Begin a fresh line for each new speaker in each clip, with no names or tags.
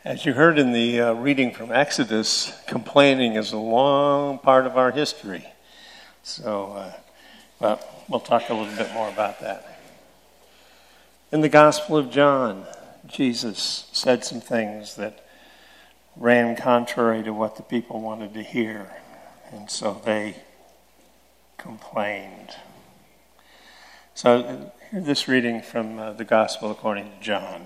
As you heard in the reading from Exodus, complaining is a long part of our history. So, we'll talk a little bit more about that. In the Gospel of John, Jesus said some things that ran contrary to what the people wanted to hear, and so they complained. So, hear this reading from the Gospel according to John.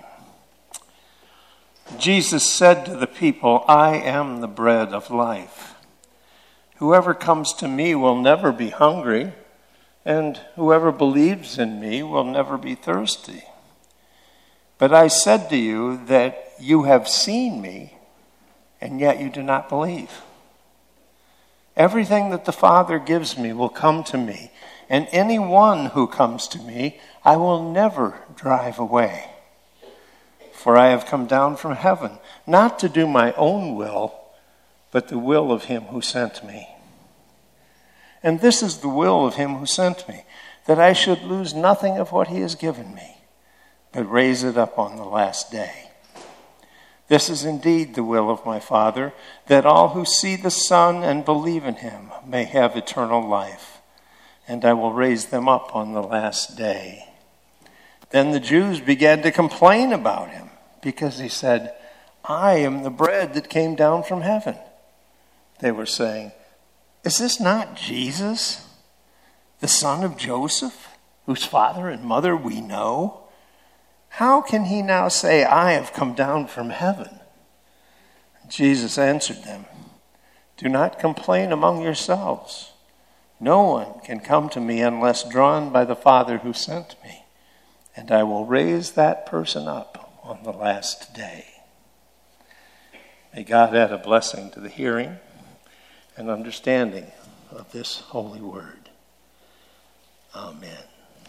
Jesus said to the people, "I am the bread of life. Whoever comes to me will never be hungry, and whoever believes in me will never be thirsty. But I said to you that you have seen me, and yet you do not believe. Everything that the Father gives me will come to me, and anyone who comes to me, I will never drive away. For I have come down from heaven, not to do my own will, but the will of him who sent me. And this is the will of him who sent me, that I should lose nothing of what he has given me, but raise it up on the last day. This is indeed the will of my Father, that all who see the Son and believe in him may have eternal life, and I will raise them up on the last day." Then the Jews began to complain about him, because he said, "I am the bread that came down from heaven." They were saying, "Is this not Jesus, the son of Joseph, whose father and mother we know? How can he now say, 'I have come down from heaven'?" Jesus answered them, "Do not complain among yourselves. No one can come to me unless drawn by the Father who sent me, and I will raise that person up on the last day." May God add a blessing to the hearing and understanding of this holy word. Amen.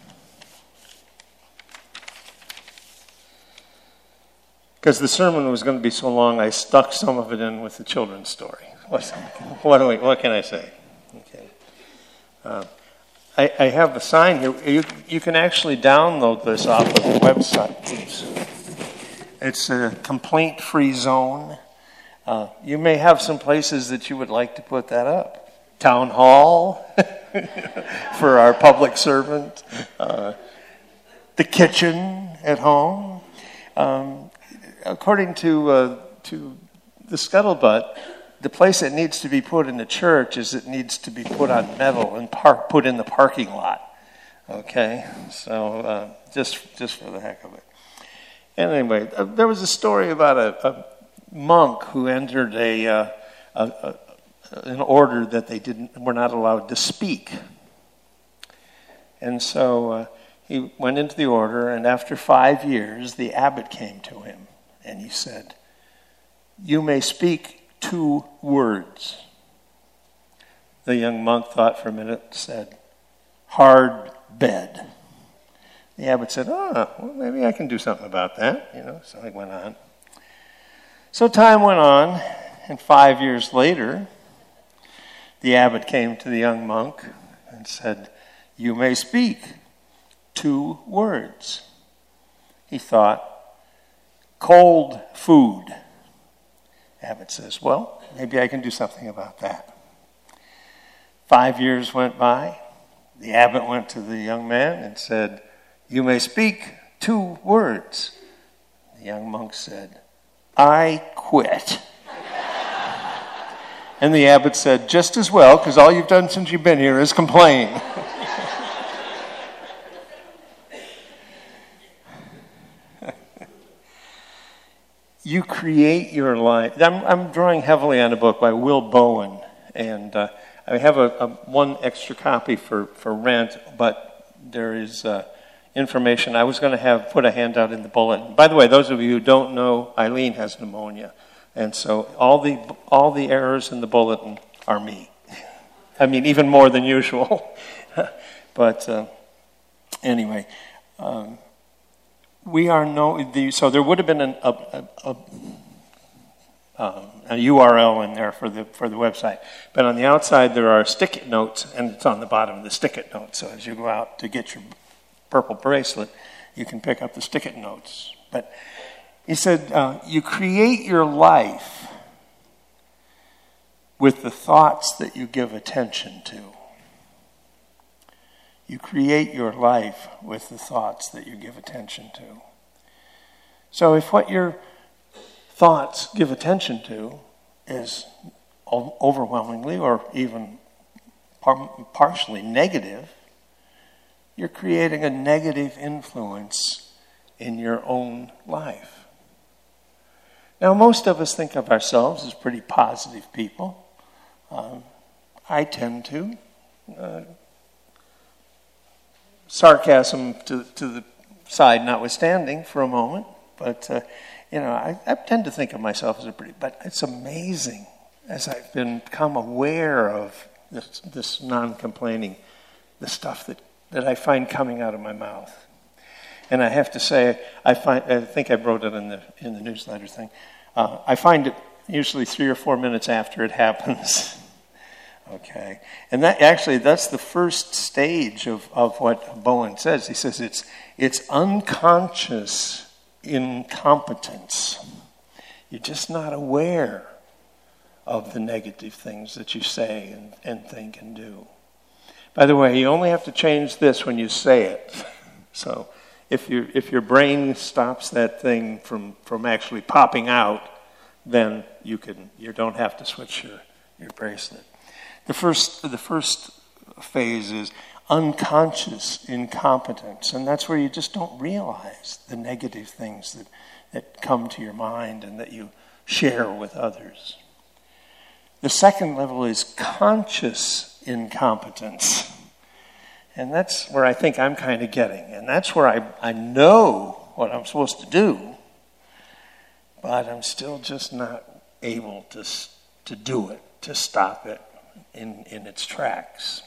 Because the sermon was going to be so long, I stuck some of it in with the children's story. What can I say? Okay. I have a sign here. You can actually download this off of the website. It's a complaint-free zone. You may have some places that you would like to put that up. Town hall for our public servant. The kitchen at home. According to the scuttlebutt, the place it needs to be put in the church is it needs to be put on metal and put in the parking lot. Okay? So just for the heck of it. Anyway, there was a story about a monk who entered an order that they were not allowed to speak. And so he went into the order, and after 5 years, the abbot came to him, and he said, "You may speak 2 words." The young monk thought for a minute, said, "Hard bed." The abbot said, well, maybe I can do something about that. So he went on. So time went on, and 5 years later, the abbot came to the young monk and said, "You may speak 2 words." He thought, "Cold food." The abbot says, "Well, maybe I can do something about that." 5 years went by. The abbot went to the young man and said, "You may speak 2 words." The young monk said, "I quit." And the abbot said, "Just as well, because all you've done since you've been here is complain." You create your life. I'm drawing heavily on a book by Will Bowen, and I have one extra copy for rent, but there is information. I was going to put a handout in the bulletin. By the way, those of you who don't know, Eileen has pneumonia, and so all the errors in the bulletin are me. I mean, even more than usual. But anyway, so there would have been a URL in there for the website, but on the outside there are stick-it notes, and it's on the bottom of the stick-it notes. So as you go out to get your purple bracelet, you can pick up the stick-it notes. But He said, you create your life with the thoughts that you give attention to. You create your life with the thoughts that you give attention to. So if what your thoughts give attention to is overwhelmingly or even partially negative, you're creating a negative influence in your own life. Now, most of us think of ourselves as pretty positive people. I tend to. Sarcasm to the side notwithstanding for a moment, but I tend to think of myself as a pretty. But it's amazing as I've become aware of this non-complaining, the stuff that I find coming out of my mouth. And I have to say, I think I wrote it in the newsletter thing. I find it usually 3 or 4 minutes after it happens. Okay, and that's the first stage of what Bowen says. He says it's unconscious incompetence. You're just not aware of the negative things that you say and think and do. By the way, you only have to change this when you say it. So if your brain stops that thing from actually popping out, then you don't have to switch your bracelet. The first phase is unconscious incompetence, and that's where you just don't realize the negative things that come to your mind and that you share with others. The second level is conscious incompetence, and that's where I think I'm kind of getting, and that's where I know what I'm supposed to do, but I'm still just not able to do it, to stop it in its tracks.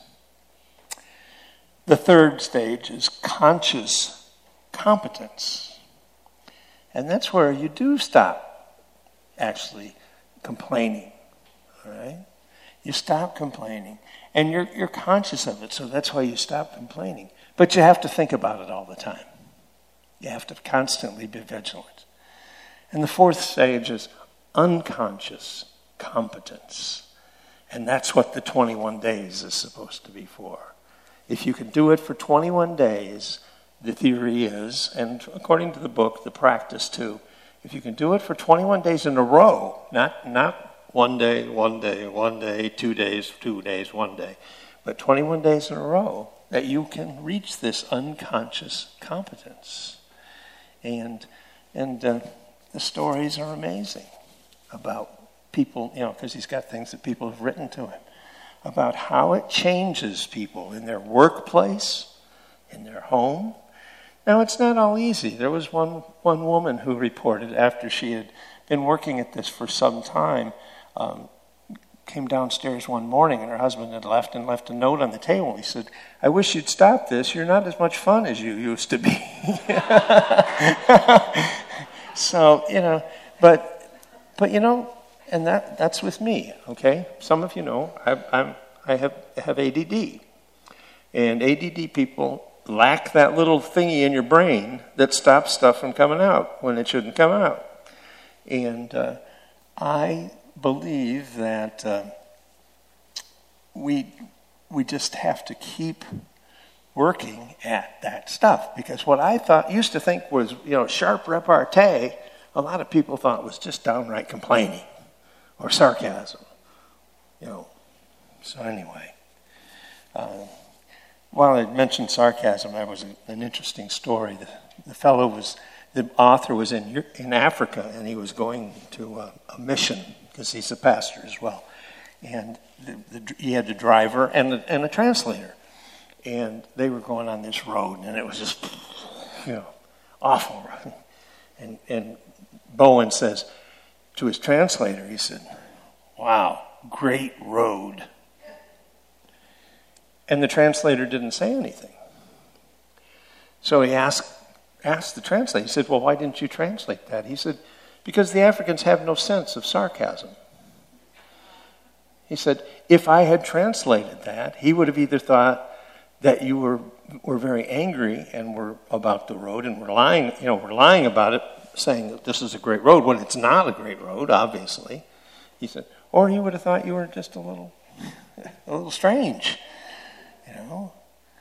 The third stage is conscious competence. And that's where you do stop actually complaining. All right? You stop complaining. And you're conscious of it, so that's why you stop complaining. But you have to think about it all the time. You have to constantly be vigilant. And the fourth stage is unconscious competence. And that's what the 21 days is supposed to be for. If you can do it for 21 days, the theory is, and according to the book, the practice too, if you can do it for 21 days in a row, not 1 day, 1 day, 1 day, 2 days, 2 days, 1 day, but 21 days in a row, that you can reach this unconscious competence. And the stories are amazing about people, because he's got things that people have written to him about how it changes people in their workplace, in their home. Now, it's not all easy. There was one woman who reported after she had been working at this for some time, came downstairs one morning and her husband had left a note on the table. He said, "I wish you'd stop this. You're not as much fun as you used to be." So, but and that's with me, okay? Some of you know I have ADD. And ADD people lack that little thingy in your brain that stops stuff from coming out when it shouldn't come out. And I believe that we just have to keep working at that stuff. Because what I used to think was, sharp repartee, a lot of people thought was just downright complaining or sarcasm, So anyway, while I mentioned sarcasm, there was an interesting story. The author was in Africa, and he was going to a mission because he's a pastor as well, and he had a driver and a translator, and they were going on this road, and it was just awful. And Bowen says to his translator, he said, "Wow, great road." And the translator didn't say anything. So he asked the translator, he said, "Well, why didn't you translate that?" He said, "Because the Africans have no sense of sarcasm." He said, "If I had translated that, he would have either thought that you were very angry and were about the road and were lying about it saying that this is a great road when it's not a great road, obviously. He said, or he would have thought you were just a little strange, you know.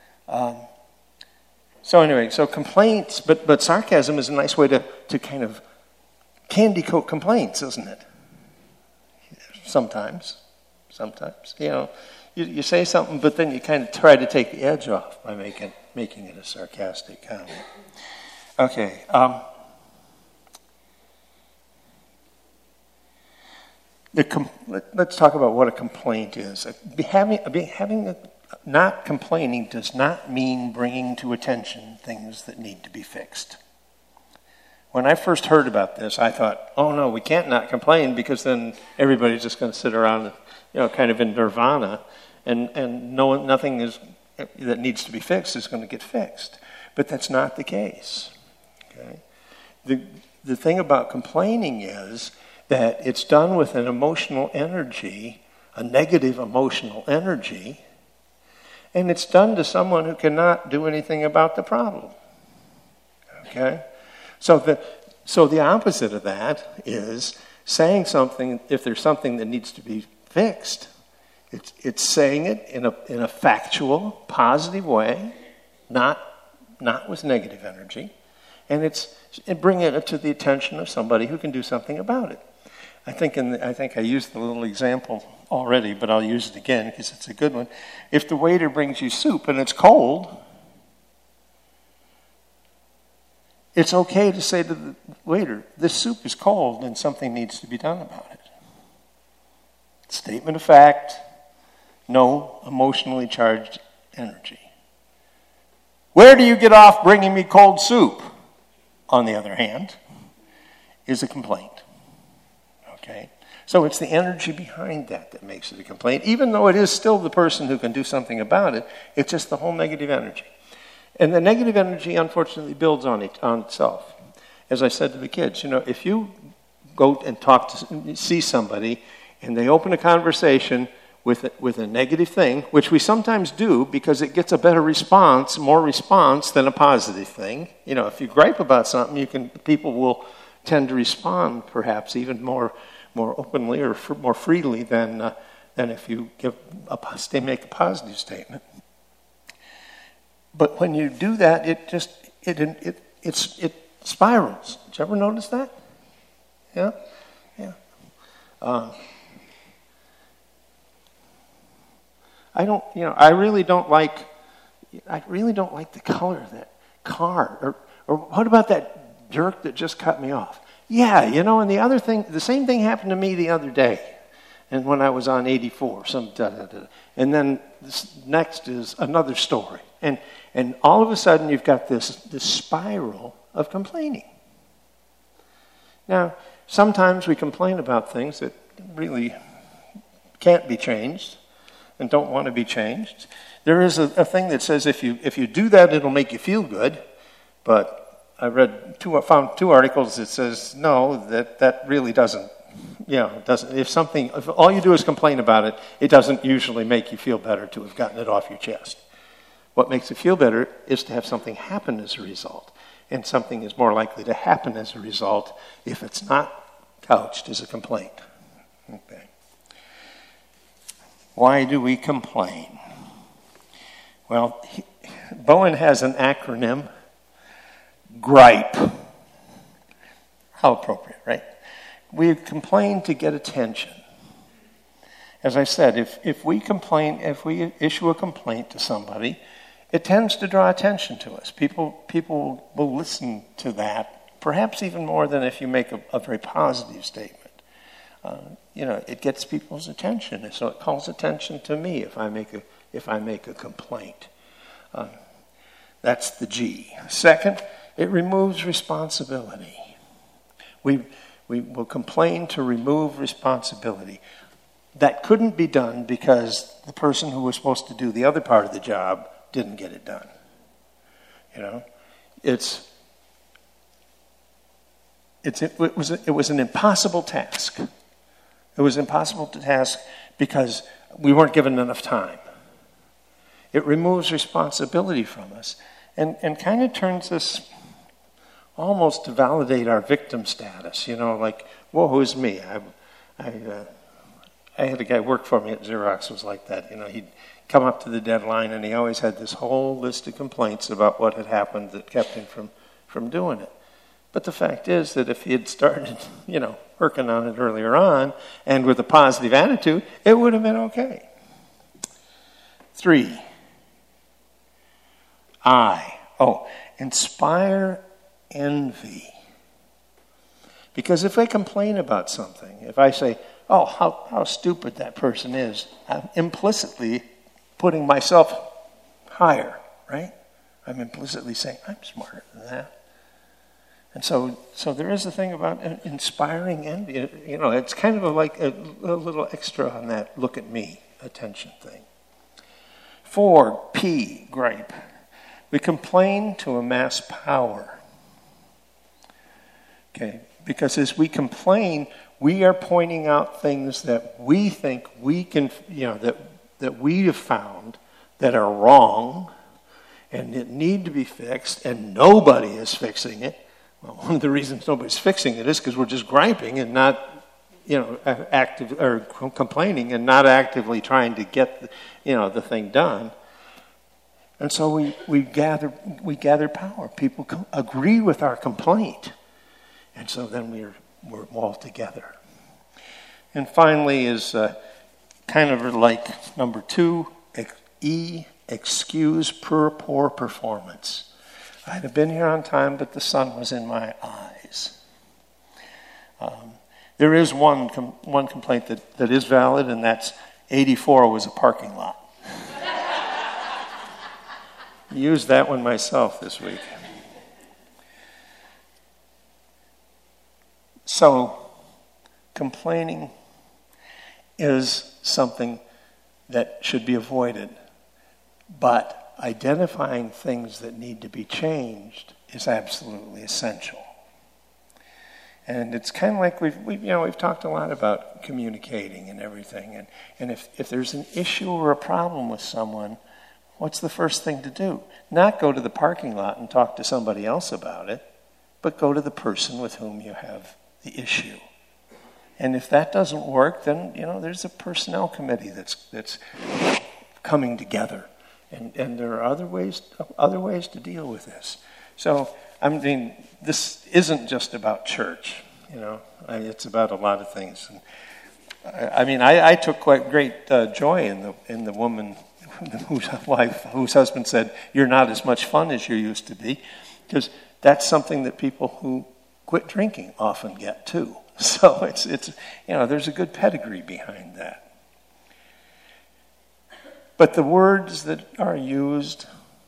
So anyway, so complaints, but sarcasm is a nice way to kind of candy coat complaints, isn't it? Sometimes, you know, you say something, but then you kind of try to take the edge off by making it a sarcastic comment. Okay. Let's talk about what a complaint is. Not complaining does not mean bringing to attention things that need to be fixed. When I first heard about this, I thought, oh no, we can't not complain because then everybody's just going to sit around, you know, kind of in nirvana, and nothing that needs to be fixed is going to get fixed. But that's not the case. Okay? The thing about complaining is that it's done with an emotional energy, a negative emotional energy, and it's done to someone who cannot do anything about the problem. Okay? So the opposite of that is saying something, if there's something that needs to be fixed, it's saying it in a factual, positive way, not with negative energy, and it's bringing it to the attention of somebody who can do something about it. I think I used the little example already, but I'll use it again because it's a good one. If the waiter brings you soup and it's cold, it's okay to say to the waiter, this soup is cold and something needs to be done about it. Statement of fact, no emotionally charged energy. Where do you get off bringing me cold soup? On the other hand, is a complaint. Okay? So it's the energy behind that makes it a complaint. Even though it is still the person who can do something about it, it's just the whole negative energy. And the negative energy, unfortunately, builds on itself. As I said to the kids, you know, if you go and see somebody and they open a conversation with a negative thing, which we sometimes do because it gets a better response, more response than a positive thing. You know, if you gripe about something, people will tend to respond perhaps even more openly or more freely than if you make a positive statement. But when you do that, it spirals. Did you ever notice that? Yeah. I really don't like the color of that car. Or what about that jerk that just cut me off? Yeah, you know, and the same thing happened to me the other day. And when I was on 84, and then this next is another story. And all of a sudden you've got this spiral of complaining. Now, sometimes we complain about things that really can't be changed and don't want to be changed. There is a thing that says if you do that, it'll make you feel good. But I found two articles that says no, that really doesn't. It doesn't. If all you do is complain about it, it doesn't usually make you feel better to have gotten it off your chest. What makes it feel better is to have something happen as a result. And something is more likely to happen as a result if it's not couched as a complaint. Okay. Why do we complain? Well, Bowen has an acronym, GRIPE. How appropriate, right? We complain to get attention. As I said, if we issue a complaint to somebody, it tends to draw attention to us. People will listen to that, perhaps even more than if you make a very positive statement. It gets people's attention, and so it calls attention to me if I make a complaint. That's the G. Second, it removes responsibility. We will complain to remove responsibility. That couldn't be done because the person who was supposed to do the other part of the job didn't get it done. It was an impossible task. It was impossible to task because we weren't given enough time. It removes responsibility from us and kind of turns us almost to validate our victim status. Like, woe is me. I had a guy work for me at Xerox was like that. He'd come up to the deadline, and he always had this whole list of complaints about what had happened that kept him from doing it. But the fact is that if he had started, working on it earlier on, and with a positive attitude, it would have been okay. 3, inspire envy. Because if I complain about something, if I say, oh, how stupid that person is, I'm implicitly putting myself higher, right? I'm implicitly saying, I'm smarter than that. And so there is a thing about inspiring envy. It's kind of like a little extra on that look at me attention thing. 4, gripe. We complain to amass power. Okay, because as we complain, we are pointing out things that we think we can, that we have found that are wrong and that need to be fixed, and nobody is fixing it. Well, one of the reasons nobody's fixing it is because we're just griping and not, active or complaining and not actively trying to get, the thing done. And so we gather power. People agree with our complaint, and so then we're all together. And finally is kind of like number 2, excuse poor performance. I'd have been here on time, but the sun was in my eyes. There is one complaint that is valid, and that's 84 was a parking lot. Used that one myself this week. So, complaining is something that should be avoided, but identifying things that need to be changed is absolutely essential. And it's kind of like we've talked a lot about communicating and everything. And if there's an issue or a problem with someone, what's the first thing to do? Not go to the parking lot and talk to somebody else about it, but go to the person with whom you have the issue. And if that doesn't work, then there's a personnel committee that's coming together. And there are other ways to deal with this. So, this isn't just about church, it's about a lot of things. And I took quite great joy in the woman whose husband said, "You're not as much fun as you used to be," because that's something that people who quit drinking often get too. So it's there's a good pedigree behind that. But the words that are used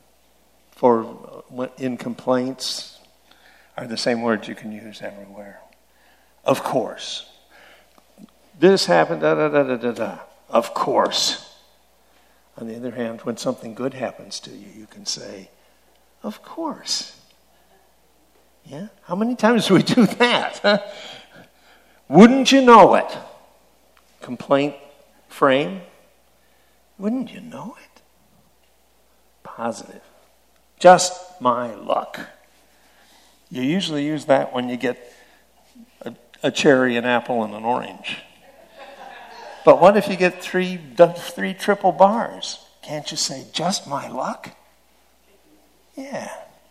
in complaints are the same words you can use everywhere. Of course. This happened, da-da-da-da-da-da. Of course. On the other hand, when something good happens to you, you can say, of course. Yeah? How many times do we do that? Huh? Wouldn't you know it? Complaint frame. Wouldn't you know it? Positive. Just my luck. You usually use that when you get a cherry, an apple, and an orange. But what if you get three triple bars? Can't you say, just my luck? Yeah.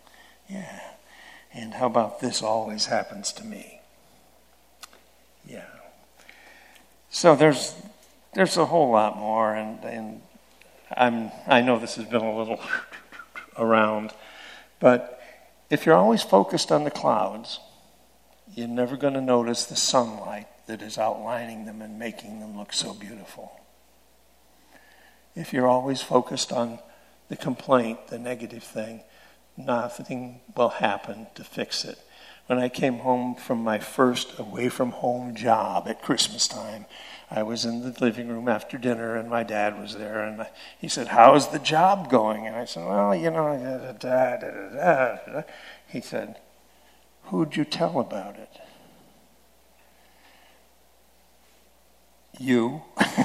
And how about this always happens to me? Yeah. So there's a whole lot more, and I know this has been a little around, but if you're always focused on the clouds, you're never going to notice the sunlight that is outlining them and making them look so beautiful. If you're always focused on the complaint, the negative thing, nothing will happen to fix it. When I came home from my first away-from-home job at Christmas time, I was in the living room after dinner, and my dad was there, and he said, "How's the job going?" And I said, "Well, He said, "Who'd you tell about it?" You.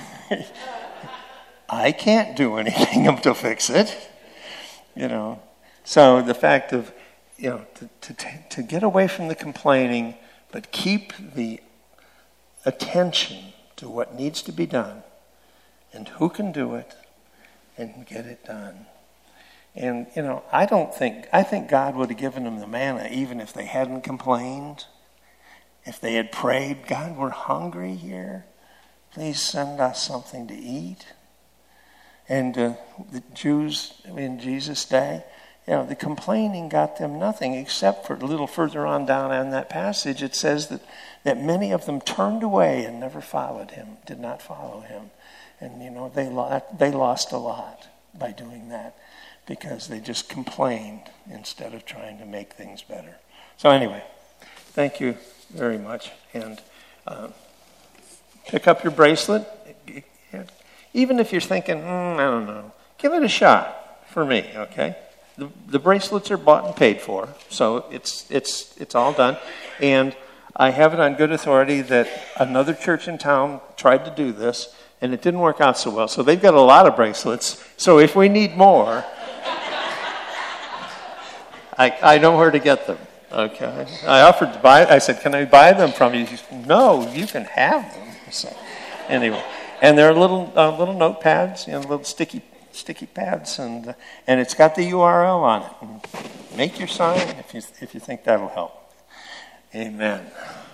I can't do anything to fix it. So the fact of to get away from the complaining, but keep the attention to what needs to be done and who can do it and get it done. And, I think God would have given them the manna even if they hadn't complained. If they had prayed, God, we're hungry here. Please send us something to eat. And the Jews in Jesus' day, the complaining got them nothing, except for a little further on down in that passage, it says that many of them turned away and never followed him, did not follow him. And, they lost a lot by doing that because they just complained instead of trying to make things better. So anyway, thank you very much. And pick up your bracelet. Even if you're thinking, I don't know, give it a shot for me, okay? The bracelets are bought and paid for, so it's all done. And I have it on good authority that another church in town tried to do this, and it didn't work out so well. So they've got a lot of bracelets. So if we need more, I know where to get them, okay? I offered to buy. I said, can I buy them from you? He said, no, you can have them. So anyway, and they're little notepads, little sticky pads, and it's got the URL on it. Make your sign if you think that'll help. Amen.